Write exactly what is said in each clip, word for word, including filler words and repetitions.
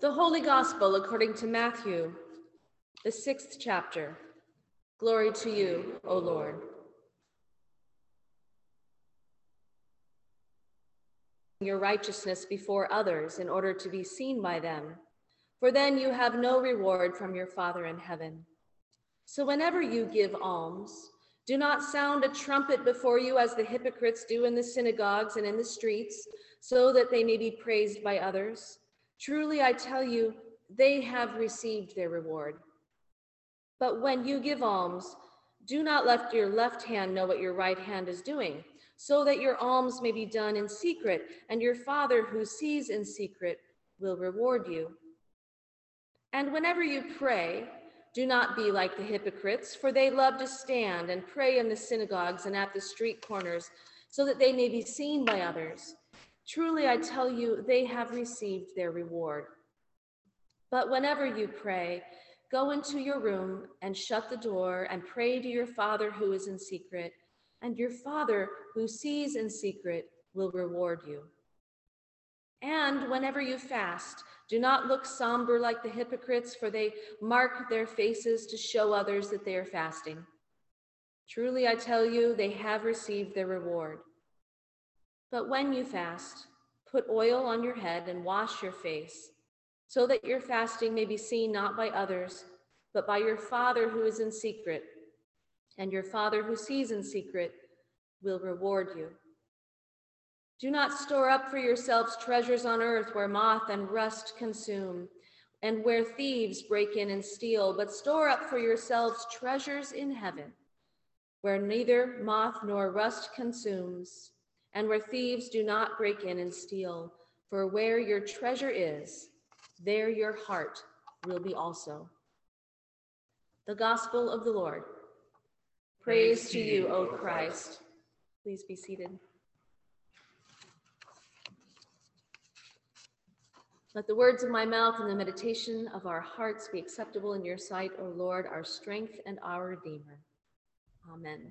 The Holy Gospel according to Matthew, the sixth chapter. Glory to you, O Lord. Your righteousness before others in order to be seen by them, for then you have no reward from your Father in heaven. So whenever you give alms, do not sound a trumpet before you as the hypocrites do in the synagogues and in the streets, so that they may be praised by others. Truly, I tell you, they have received their reward. But when you give alms, do not let your left hand know what your right hand is doing, so that your alms may be done in secret, and your Father who sees in secret will reward you. And whenever you pray, do not be like the hypocrites, for they love to stand and pray in the synagogues and at the street corners, so that they may be seen by others. Truly, I tell you, they have received their reward. But whenever you pray, go into your room and shut the door and pray to your Father who is in secret, and your Father who sees in secret will reward you. And whenever you fast, do not look somber like the hypocrites, for they mark their faces to show others that they are fasting. Truly, I tell you, they have received their reward. But when you fast, put oil on your head and wash your face, so that your fasting may be seen not by others, but by your Father who is in secret, and your Father who sees in secret will reward you. Do not store up for yourselves treasures on earth where moth and rust consume, and where thieves break in and steal, but store up for yourselves treasures in heaven, where neither moth nor rust consumes, and where thieves do not break in and steal. For where your treasure is, there your heart will be also. The Gospel of the Lord. Praise, Praise to you, O Christ. Please be seated. Let the words of my mouth and the meditation of our hearts be acceptable in your sight, O Lord, our strength and our Redeemer. Amen.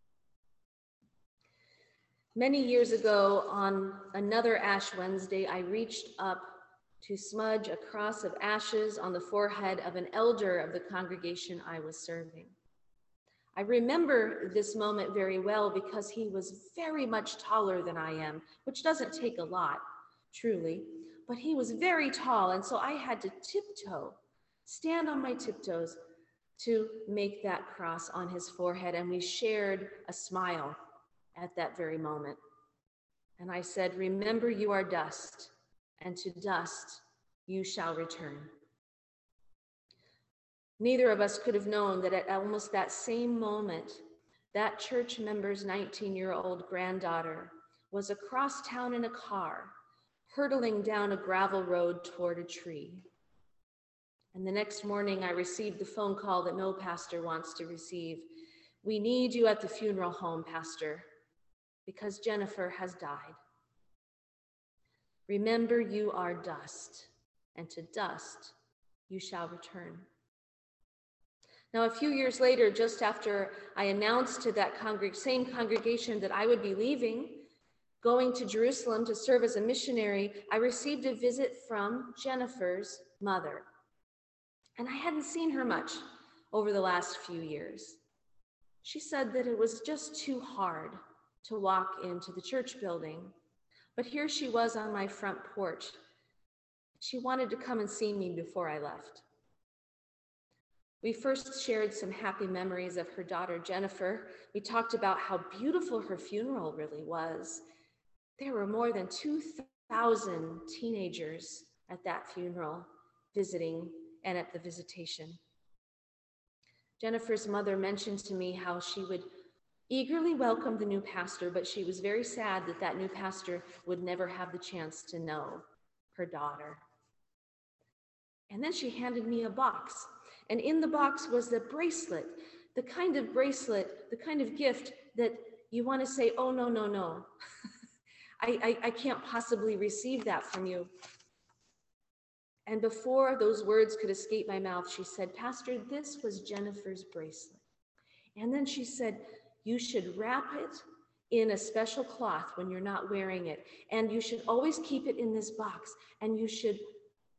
Many years ago, on another Ash Wednesday, I reached up to smudge a cross of ashes on the forehead of an elder of the congregation I was serving. I remember this moment very well because he was very much taller than I am, which doesn't take a lot, truly, but he was very tall, and so I had to tiptoe, stand on my tiptoes to make that cross on his forehead, and we shared a smile at that very moment. And I said, remember, you are dust, and to dust you shall return. Neither of us could have known that at almost that same moment, that church member's nineteen-year-old granddaughter was across town in a car, hurtling down a gravel road toward a tree. And the next morning, I received the phone call that no pastor wants to receive. We need you at the funeral home, Pastor, because Jennifer has died. Remember, you are dust, and to dust you shall return. Now, a few years later, just after I announced to that congreg- same congregation that I would be leaving, going to Jerusalem to serve as a missionary, I received a visit from Jennifer's mother. And I hadn't seen her much over the last few years. She said that it was just too hard to walk into the church building. But here she was on my front porch. She wanted to come and see me before I left. We first shared some happy memories of her daughter, Jennifer. We talked about how beautiful her funeral really was. There were more than two thousand teenagers at that funeral visiting and at the visitation. Jennifer's mother mentioned to me how she would eagerly welcome the new pastor, but she was very sad that that new pastor would never have the chance to know her daughter. And then she handed me a box, and in the box was a bracelet, the kind of bracelet, the kind of gift that you want to say, oh, no, no, no. I, I, I can't possibly receive that from you. And before those words could escape my mouth, she said, Pastor, this was Jennifer's bracelet. And then she said, you should wrap it in a special cloth when you're not wearing it. And you should always keep it in this box. And you should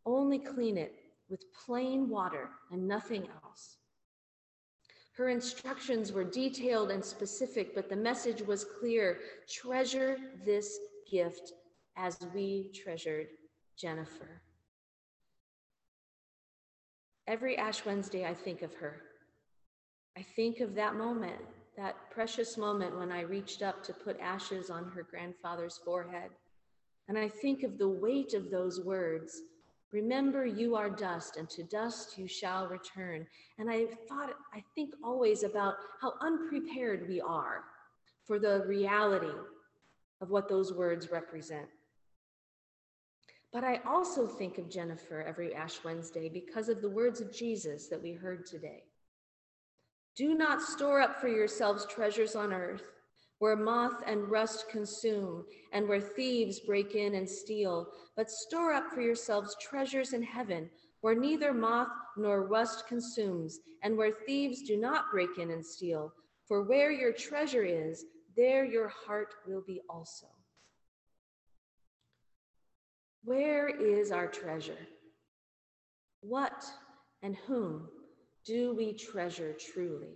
Only clean it with plain water and nothing else. Her instructions were detailed and specific, but the message was clear. Treasure this gift as we treasured Jennifer. Every Ash Wednesday, I think of her. I think of that moment, that precious moment when I reached up to put ashes on her grandfather's forehead. And I think of the weight of those words. Remember, you are dust, and to dust you shall return. And I thought, I think always about how unprepared we are for the reality of what those words represent. But I also think of Jennifer every Ash Wednesday because of the words of Jesus that we heard today. Do not store up for yourselves treasures on earth, where moth and rust consume, and where thieves break in and steal, but store up for yourselves treasures in heaven, where neither moth nor rust consumes, and where thieves do not break in and steal. For where your treasure is, there your heart will be also. Where is our treasure? What and whom do we treasure truly?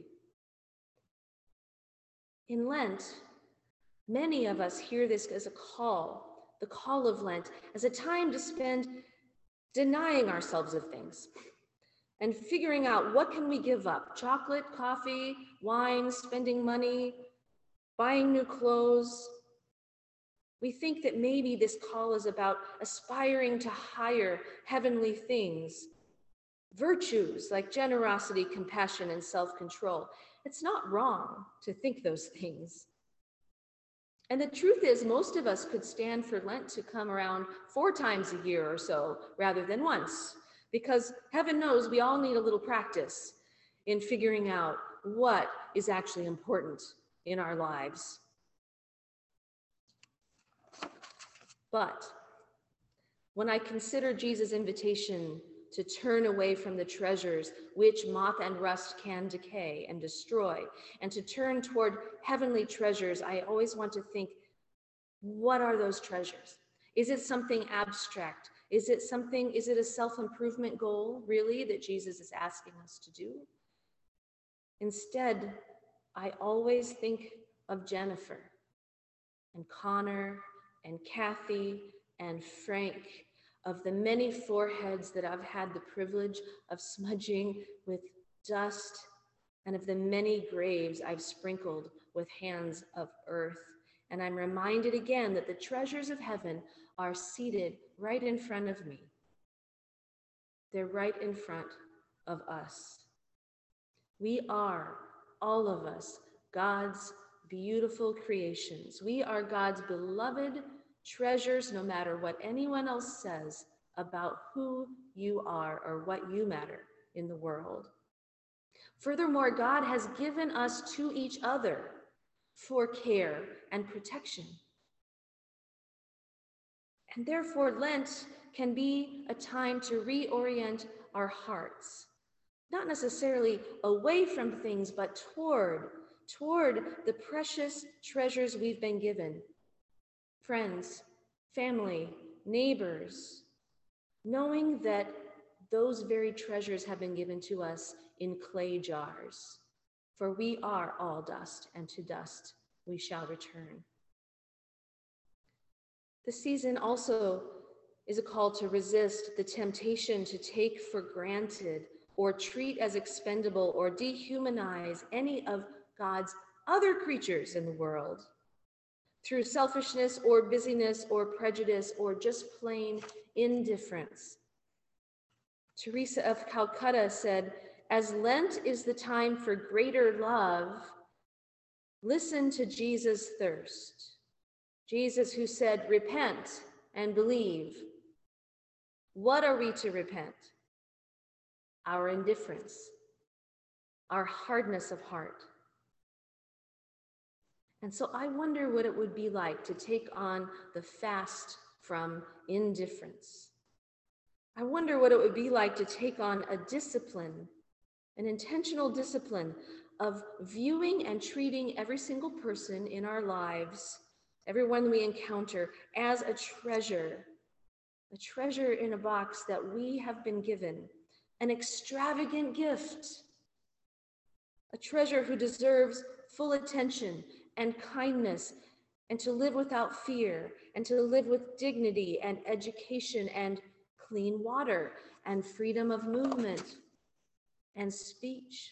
In Lent, many of us hear this as a call, the call of Lent, as a time to spend denying ourselves of things and figuring out what can we give up? Chocolate, coffee, wine, spending money, buying new clothes. We think that maybe this call is about aspiring to higher heavenly things, virtues like generosity, compassion, and self-control. It's not wrong to think those things. And the truth is, most of us could stand for Lent to come around four times a year or so rather than once, because heaven knows we all need a little practice in figuring out what is actually important in our lives. But when I consider Jesus' invitation to turn away from the treasures which moth and rust can decay and destroy, and to turn toward heavenly treasures, I always want to think, what are those treasures? Is it something abstract? Is it something, is it a self-improvement goal, really, that Jesus is asking us to do? Instead, I always think of Jennifer and Connor and Kathy and Frank, of the many foreheads that I've had the privilege of smudging with dust, and of the many graves I've sprinkled with hands of earth. And I'm reminded again that the treasures of heaven are seated right in front of me. They're right in front of us. We are, all of us, God's beautiful creations. We are God's beloved treasures, no matter what anyone else says about who you are or what you matter in the world. Furthermore, God has given us to each other for care and protection. And therefore, Lent can be a time to reorient our hearts, not necessarily away from things, but toward, toward the precious treasures we've been given. Friends, family, neighbors, knowing that those very treasures have been given to us in clay jars. For we are all dust, and to dust we shall return. The season also is a call to resist the temptation to take for granted or treat as expendable or dehumanize any of God's other creatures in the world through selfishness or busyness or prejudice or just plain indifference. Teresa of Calcutta said, as Lent is the time for greater love, listen to Jesus' thirst. Jesus who said, repent and believe. What are we to repent? Our indifference, our hardness of heart. And so I wonder what it would be like to take on the fast from indifference. I wonder what it would be like to take on a discipline, an intentional discipline of viewing and treating every single person in our lives, everyone we encounter, as a treasure a treasure in a box that we have been given, an extravagant gift, a treasure who deserves full attention and kindness, and to live without fear, and to live with dignity and education and clean water and freedom of movement and speech.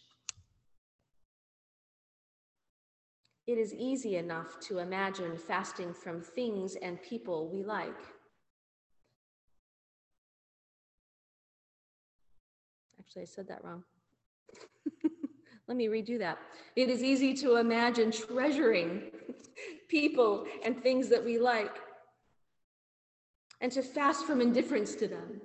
It is easy enough to imagine fasting from things and people we like. Actually, I said that wrong. Let me redo that. It is easy to imagine treasuring people and things that we like, and to fast from indifference to them.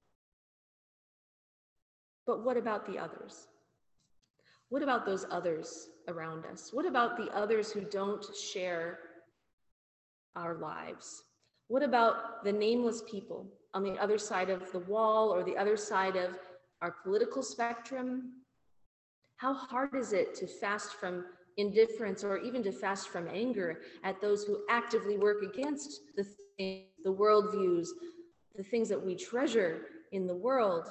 But what about the others? What about those others around us? What about the others who don't share our lives? What about the nameless people on the other side of the wall or the other side of our political spectrum? How hard is it to fast from indifference or even to fast from anger at those who actively work against the things, the worldviews, the things that we treasure in the world?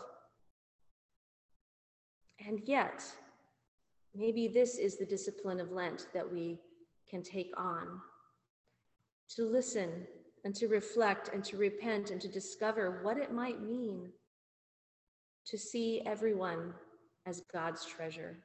And yet, maybe this is the discipline of Lent that we can take on, to listen and to reflect and to repent and to discover what it might mean to see everyone as God's treasure.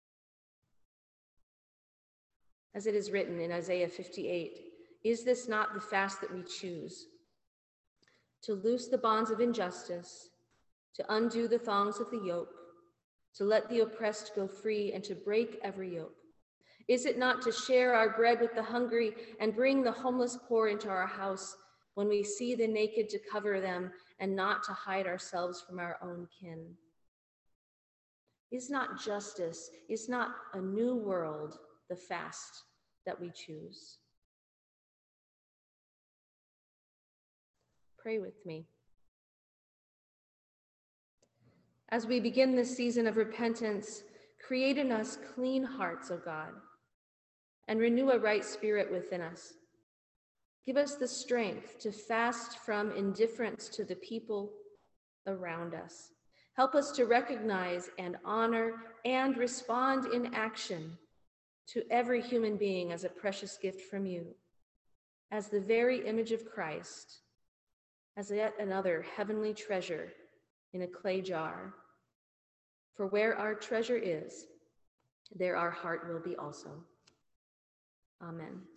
As it is written in Isaiah fifty-eight, is this not the fast that we choose? To loose the bonds of injustice, to undo the thongs of the yoke, to let the oppressed go free, and to break every yoke? Is it not to share our bread with the hungry and bring the homeless poor into our house, when we see the naked to cover them and not to hide ourselves from our own kin? Is not justice, is not a new world the fast that we choose? Pray with me. As we begin this season of repentance, create in us clean hearts, O God, and renew a right spirit within us. Give us the strength to fast from indifference to the people around us. Help us to recognize and honor and respond in action to every human being as a precious gift from you, as the very image of Christ, as yet another heavenly treasure in a clay jar. For where our treasure is, there our heart will be also. Amen.